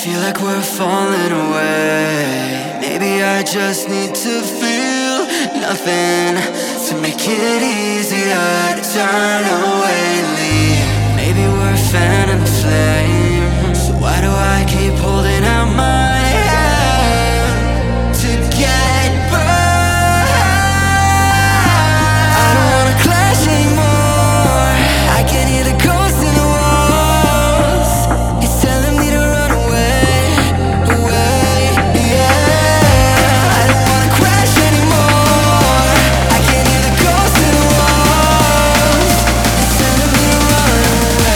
Feel like we're falling away. Maybe I just need to feel nothing to make it easier to turn away and leave. Maybe we're fan and flame, so why do I keep holding out my hand to get burned? I don't wanna clash anymore. I can hear the ghosts in the walls. It's telling me to run away, away, yeah. I don't wanna crash anymore. I can hear the ghosts in the walls. It's telling me to run away.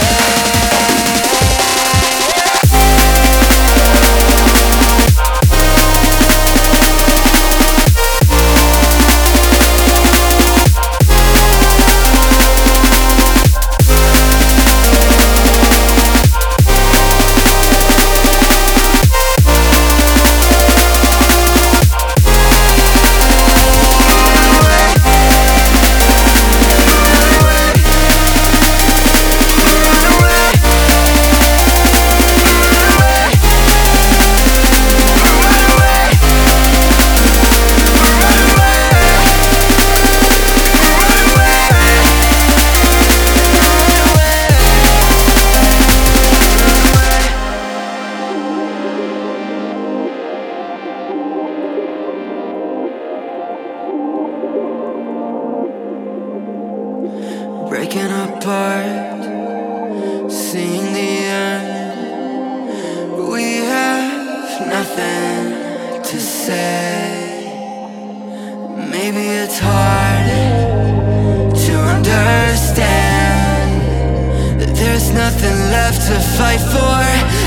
Breaking apart, seeing the end. We have nothing to say. Maybe it's hard to understand that there's nothing left to fight for.